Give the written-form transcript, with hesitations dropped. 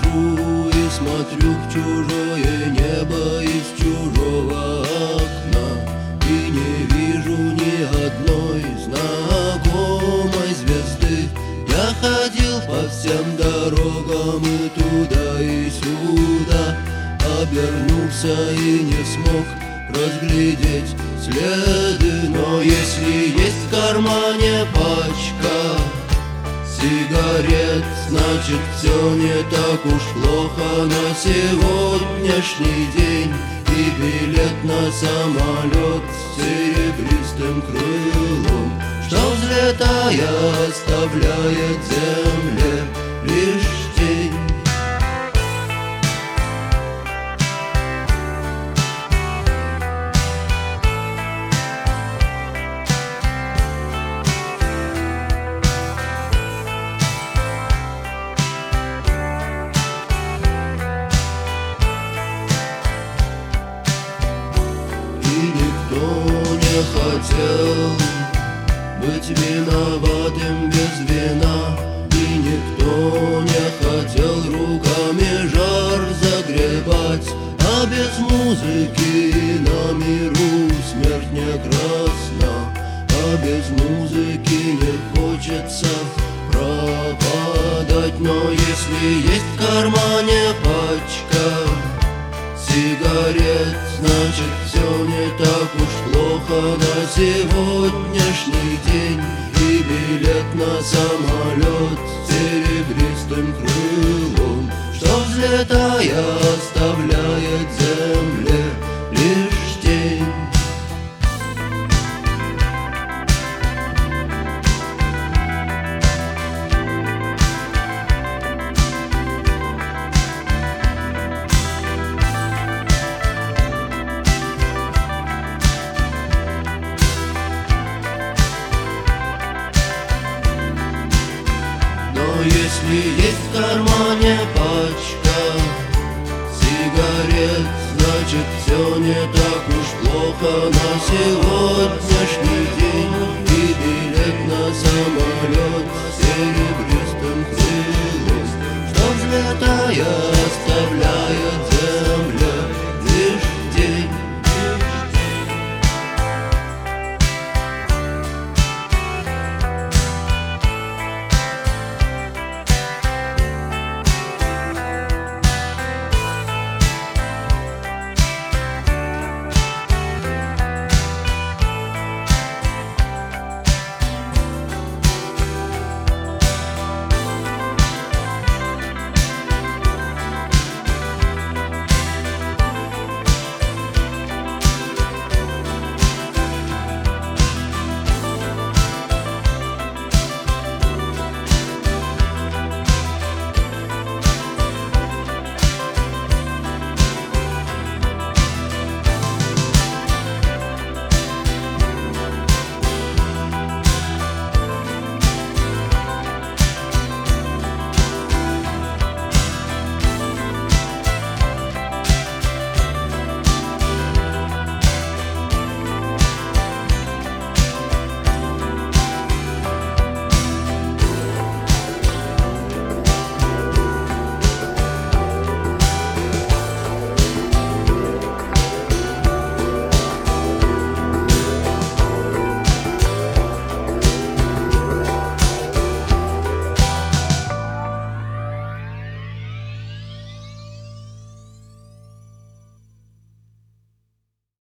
сижу и смотрю в чужое небо из чужого окна, и не вижу ни одной знакомой звезды. Я ходил по всем дорогам и туда, и сюда, обернулся и не смог разглядеть следы. Но если есть в кармане пачка сигарет, значит все не так уж плохо на сегодняшний день. И билет на самолет с серебристым крылом, что, взлетая, оставляет земле лишь тень. Никто не хотел быть виноватым без вина, и никто не хотел руками жар загребать. А без музыки на миру смерть не красна, а без музыки не хочется пропадать. Но если есть в кармане пачка сигарет, значит все не так уж плохо на сегодняшний день. И билет на самолет с серебристым крылом, что, взлетая, оставляет земле лишь тень. Но если есть в кармане пачка сигарет, значит все не так уж плохо на сегодняшний день.